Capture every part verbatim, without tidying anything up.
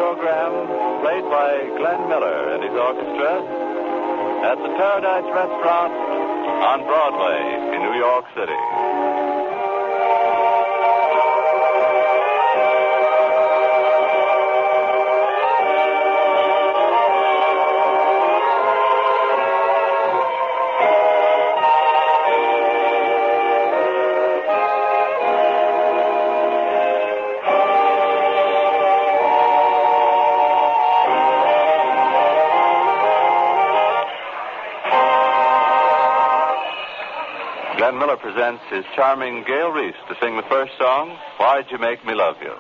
program played by Glenn Miller and his orchestra at the Paradise Restaurant on Broadway in New York City. Glenn Miller presents his charming Gail Reese to sing the first song, Why'd You Make Me Love You?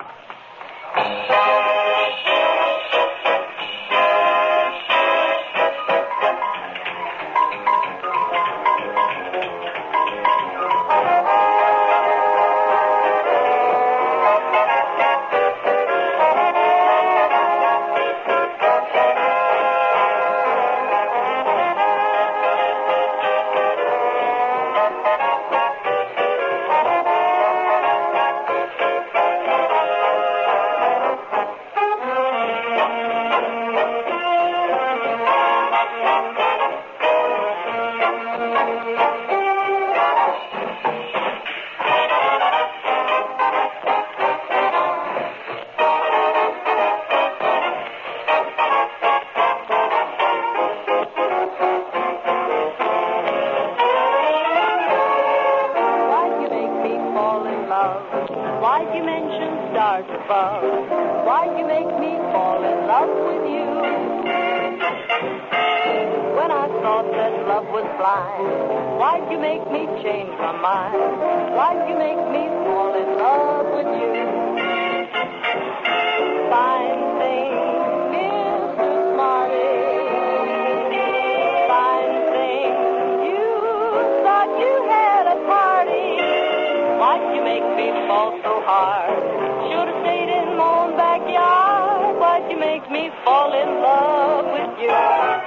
Why'd you mention stars above? Why'd you make me fall in love with you? When I thought that love was blind, why'd you make me change my mind? Why'd you make me fall in love with you? Fine thing, Mister Smarty. Fine thing, you thought you had a party. Why'd you make me fall so hard? Should have stayed in my own backyard. Why'd you make me fall in love with you?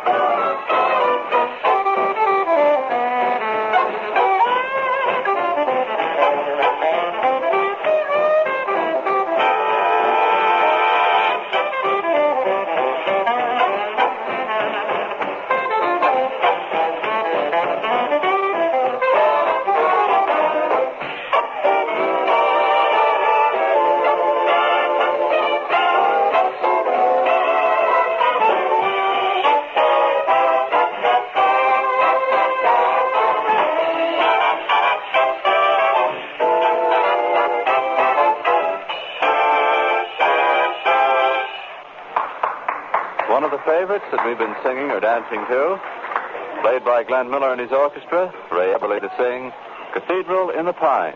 One of the favorites that we've been singing or dancing to, played by Glenn Miller and his orchestra, Ray Eberle to sing Cathedral in the Pines.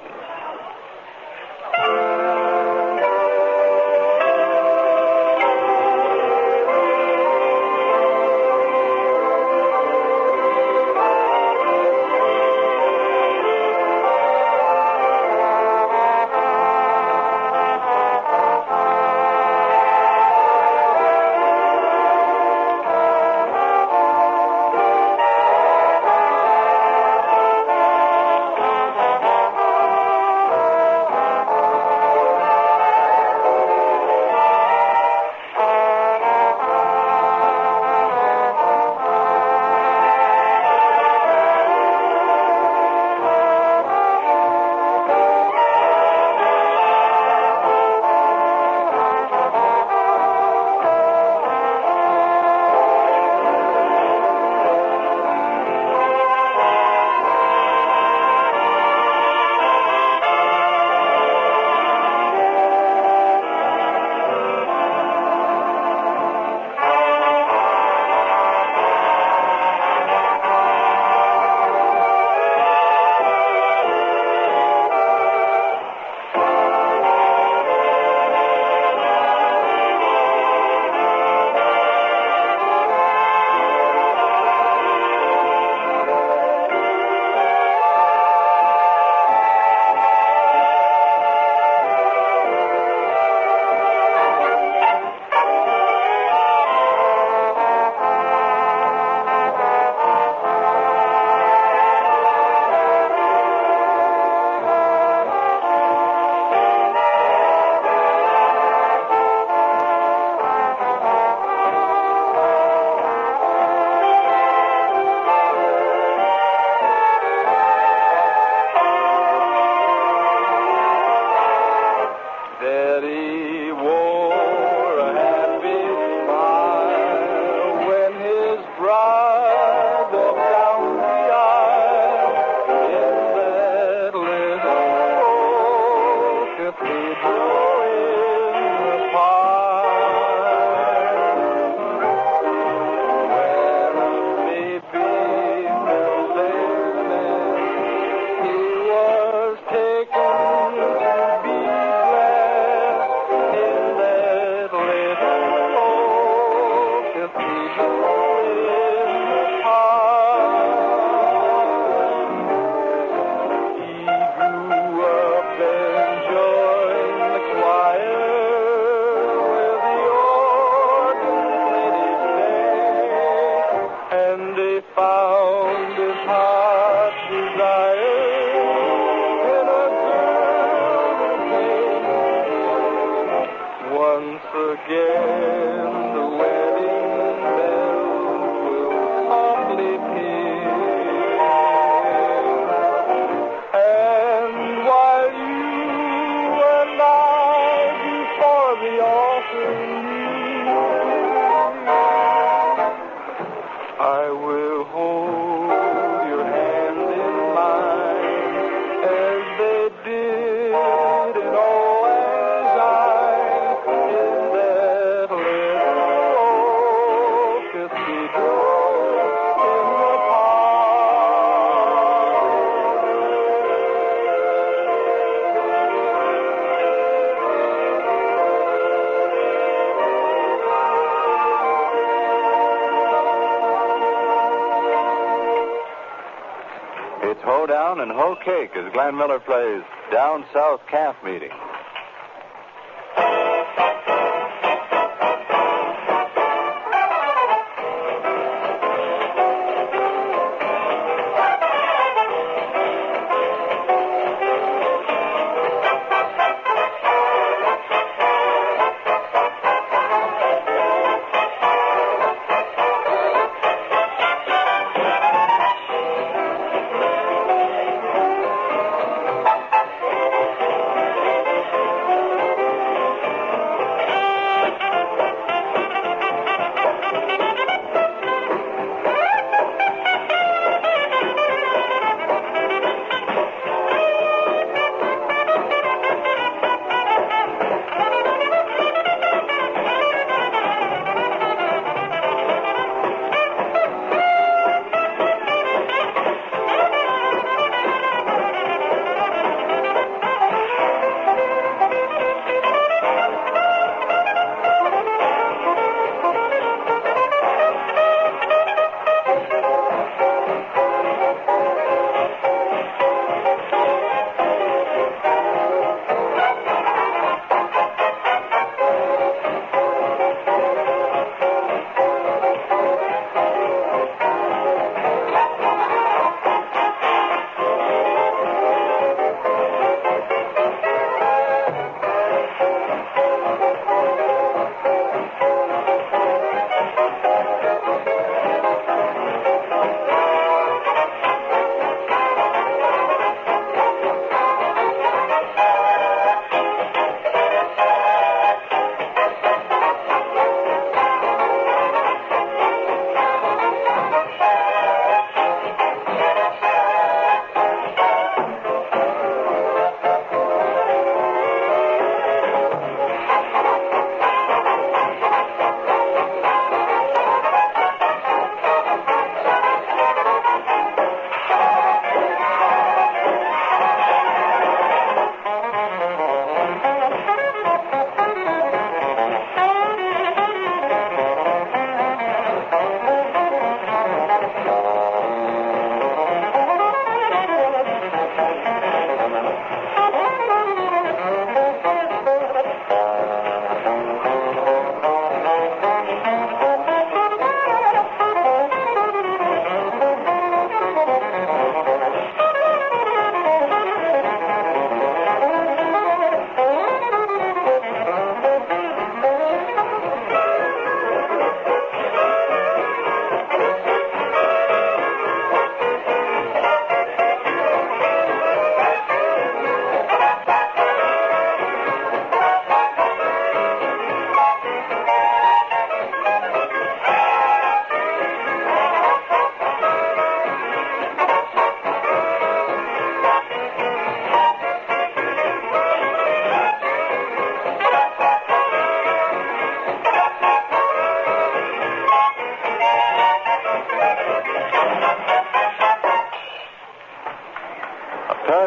Hoedown and Hoe Cake as Glenn Miller plays Down South Camp Meeting.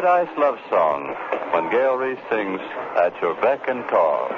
Paradise Love Song, when Gail Reese sings At Your Beck and Call.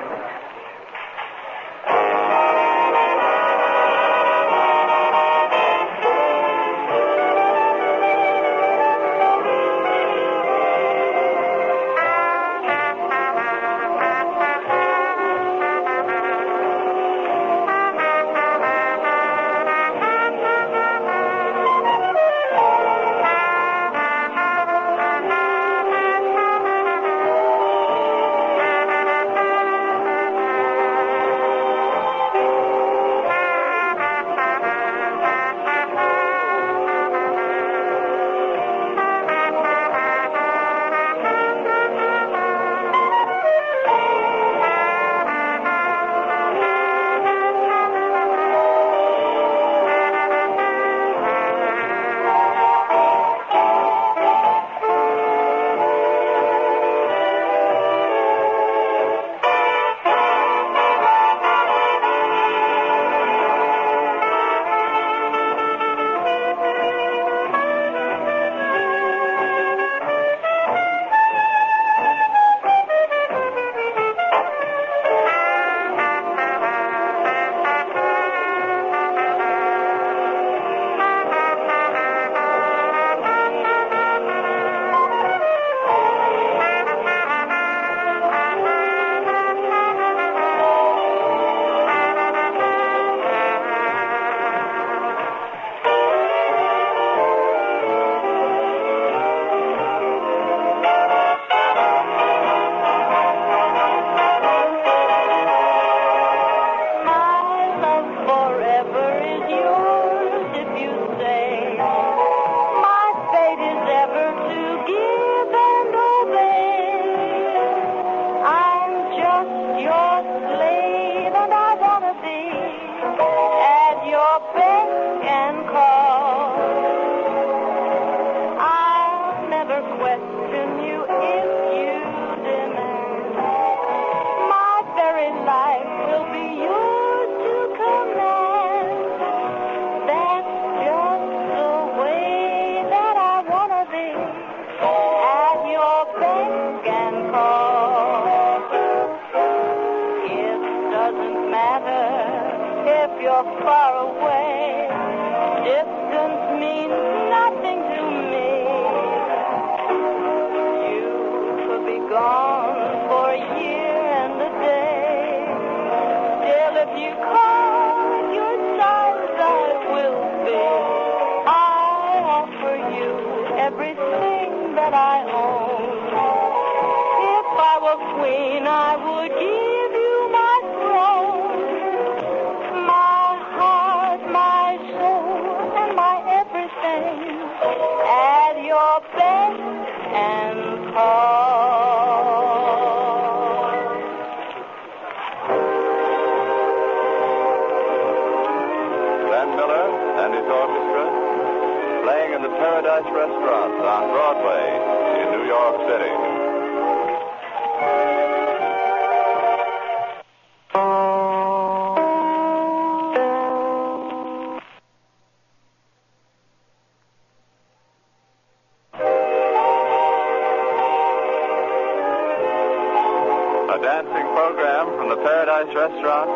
Restaurant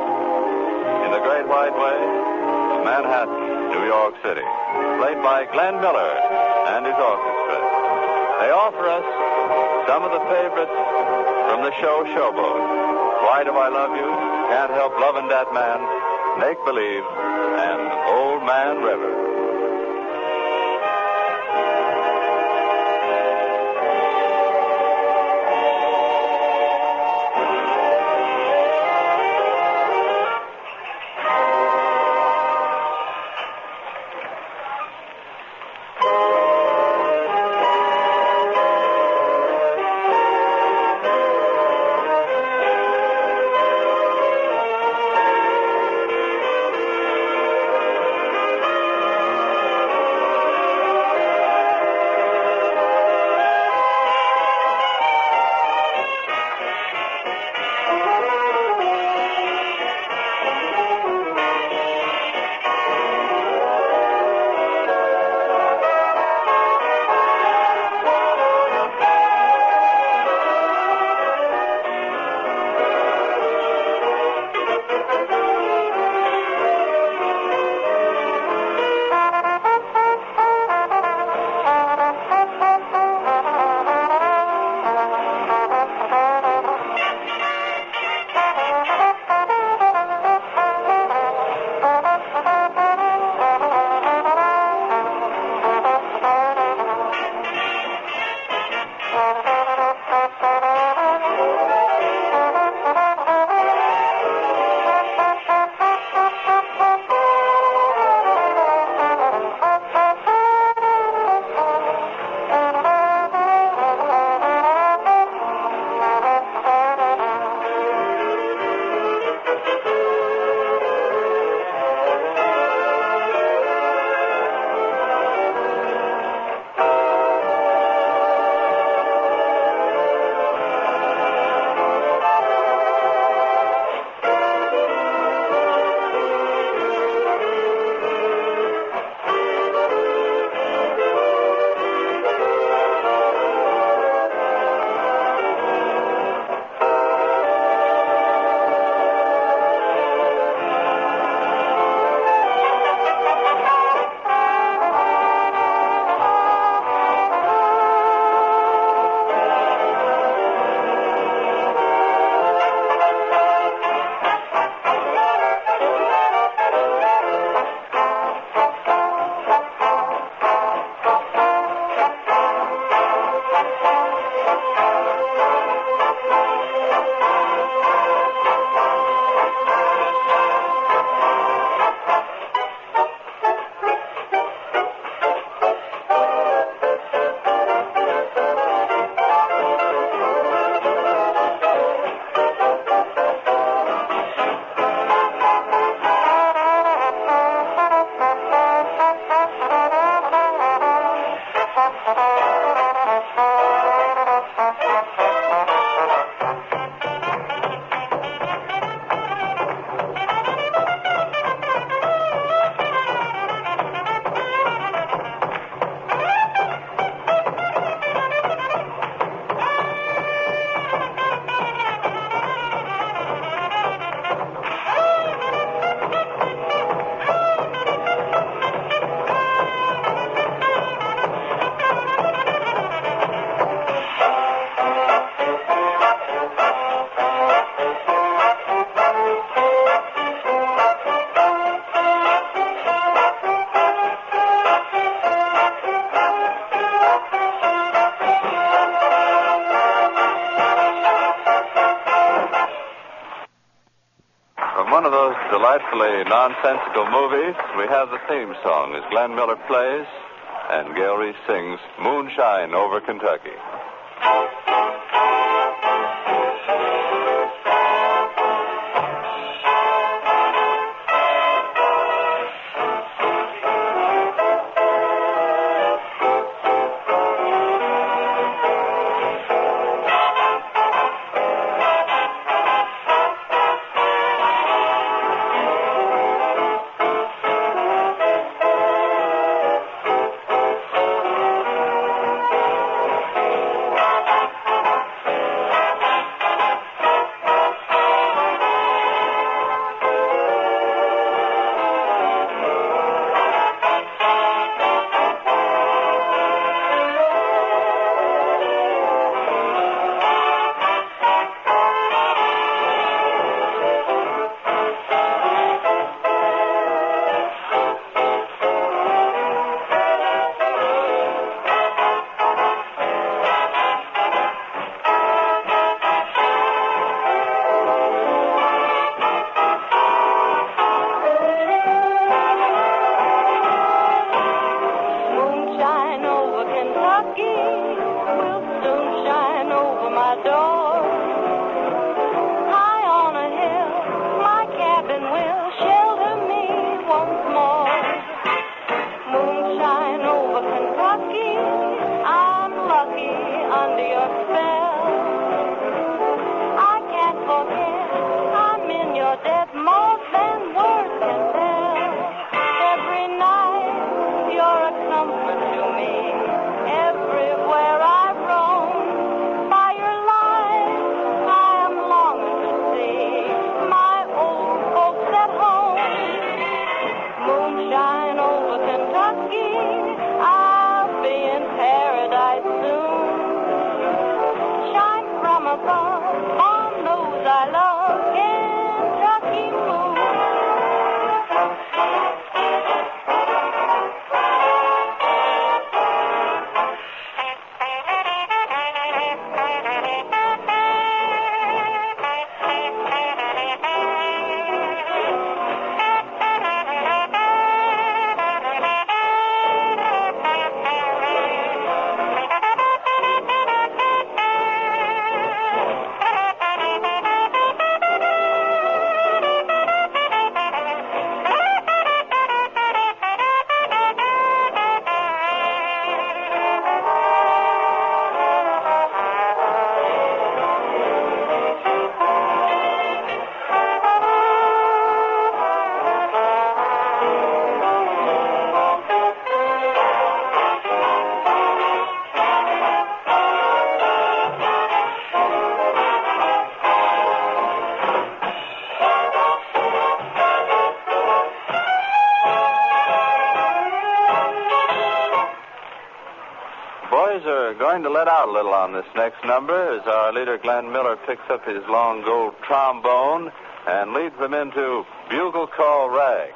in the Great White Way of Manhattan, New York City, played by Glenn Miller and his orchestra. They offer us some of the favorites from the show Showboat. Why Do I Love You? Can't Help Loving That Man, Make Believe, and Old Man River. one of those delightfully nonsensical movies, we have the theme song as Glenn Miller plays and Gail Reese sings Moonshine Over Kentucky. Going to let out a little on this next number as our leader Glenn Miller picks up his long gold trombone and leads them into Bugle Call Rag.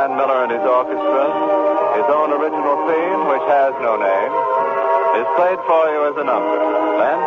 Glenn Miller and his orchestra, his own original theme, which has no name, is played for you as a number. Glenn?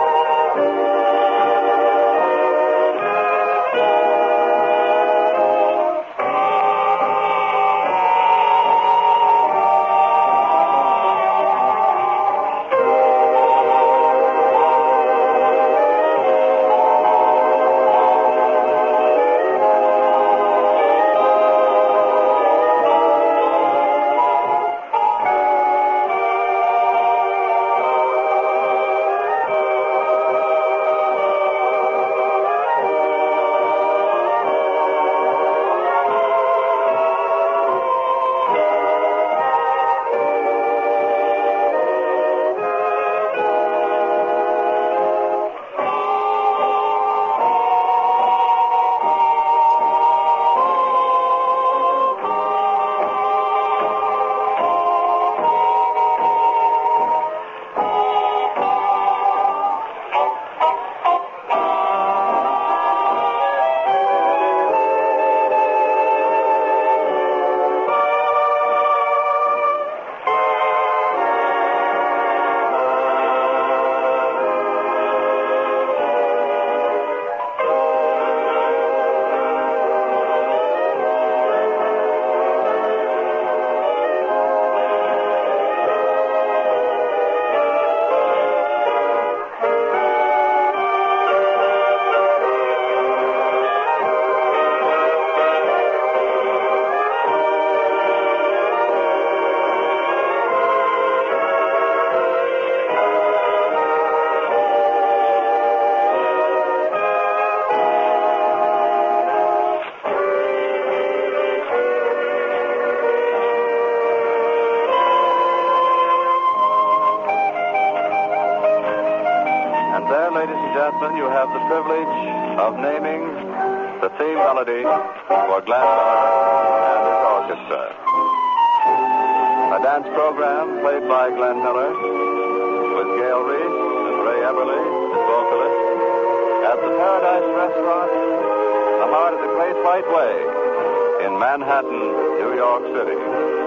You have the privilege of naming the theme melody for Glenn Miller and his orchestra. A dance program played by Glenn Miller with Gail Reese and Ray Eberly as vocalists at the Paradise Restaurant, the heart of the Great White Way in Manhattan, New York City.